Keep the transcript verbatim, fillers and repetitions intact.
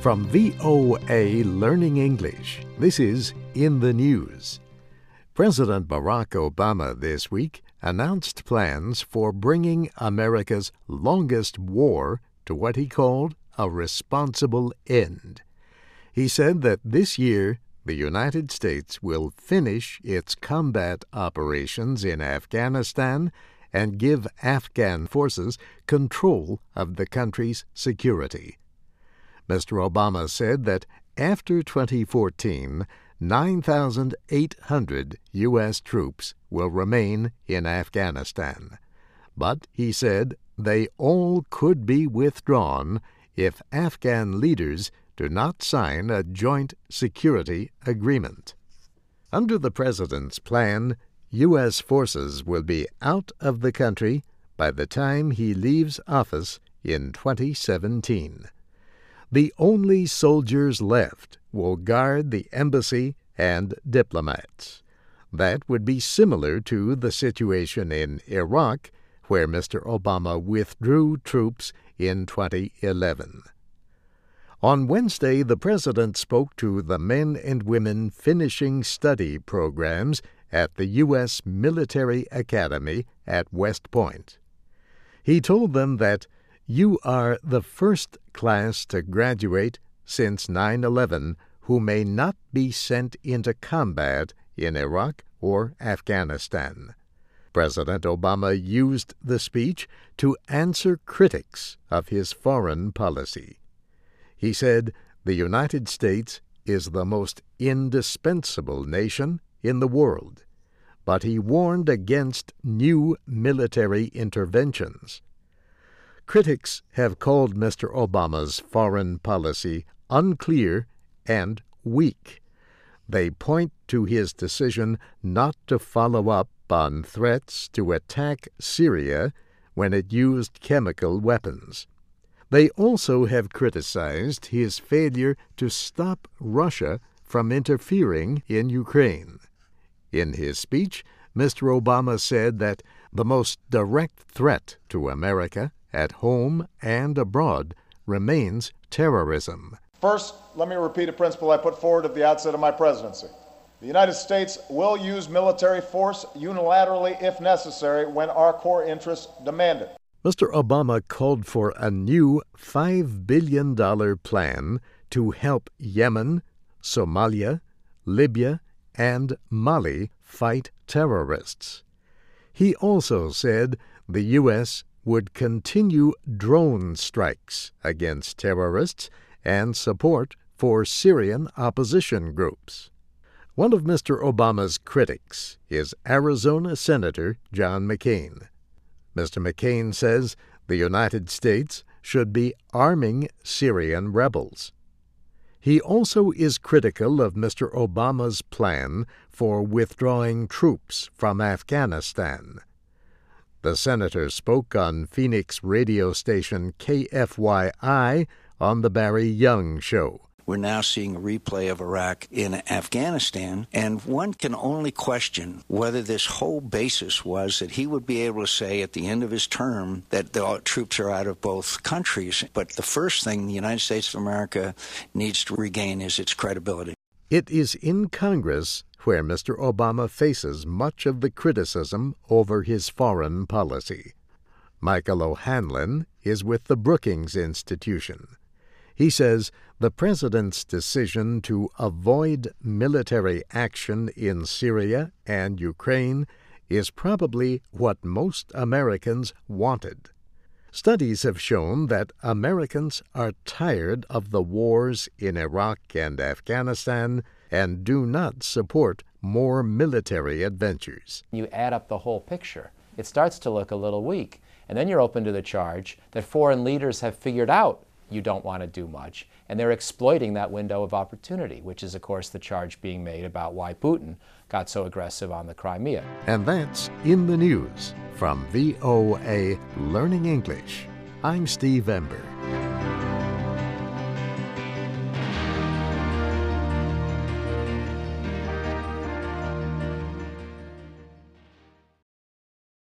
From V O A Learning English, this is In the News. President Barack Obama this week announced plans for bringing America's longest war to what he called a responsible end. He said that this year the United States will finish its combat operations in Afghanistan and give Afghan forces control of the country's security. Mister Obama said that after twenty fourteen, nine thousand eight hundred U S troops will remain in Afghanistan. But, he said, they all could be withdrawn if Afghan leaders do not sign a joint security agreement. Under the president's plan, U S forces will be out of the country by the time he leaves office in twenty seventeen. The only soldiers left will guard the embassy and diplomats. That would be similar to the situation in Iraq, where Mister Obama withdrew troops in twenty eleven. On Wednesday, the president spoke to the men and women finishing study programs at the U S Military Academy at West Point. He told them that you are the first class to graduate since nine eleven who may not be sent into combat in Iraq or Afghanistan. President Obama used the speech to answer critics of his foreign policy. He said the United States is the most indispensable nation in the world, but he warned against new military interventions. Critics have called Mister Obama's foreign policy unclear and weak. They point to his decision not to follow up on threats to attack Syria when it used chemical weapons. They also have criticized his failure to stop Russia from interfering in Ukraine. In his speech, Mister Obama said that the most direct threat to America, at home and abroad, remains terrorism. First, let me repeat a principle I put forward at the outset of my presidency. The United States will use military force unilaterally if necessary when our core interests demand it. Mister Obama called for a new five billion dollars plan to help Yemen, Somalia, Libya, and Mali fight terrorists. He also said the U S would continue drone strikes against terrorists and support for Syrian opposition groups. One of Mister Obama's critics is Arizona Senator John McCain. Mister McCain says the United States should be arming Syrian rebels. He also is critical of Mister Obama's plan for withdrawing troops from Afghanistan. The senator spoke on Phoenix radio station K F Y I on The Barry Young Show. We're now seeing a replay of Iraq in Afghanistan, and one can only question whether this whole basis was that he would be able to say at the end of his term that the troops are out of both countries. But the first thing the United States of America needs to regain is its credibility. It is in Congress where Mister Obama faces much of the criticism over his foreign policy. Michael O'Hanlon is with the Brookings Institution. He says the president's decision to avoid military action in Syria and Ukraine is probably what most Americans wanted. Studies have shown that Americans are tired of the wars in Iraq and Afghanistan and do not support more military adventures. You add up the whole picture. It starts to look a little weak. And then you're open to the charge that foreign leaders have figured out you don't want to do much, and they're exploiting that window of opportunity, which is, of course, the charge being made about why Putin got so aggressive on the Crimea. And that's In the News from V O A Learning English. I'm Steve Ember.